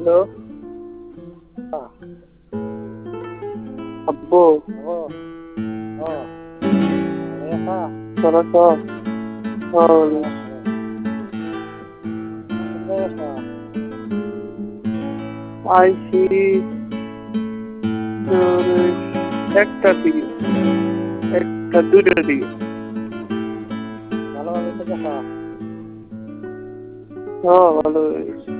Hello, হ্যাঁ, আব্বু, ও, ও, ভালো আছা? তোরা সব হল ভালো আছি। কোথায় আছো? আইসি তোর একটা দিকে, একটা দুটোর দিকে। ভালোভাবে তো দেখা। হ্যাঁ, ভালো হয়েছে।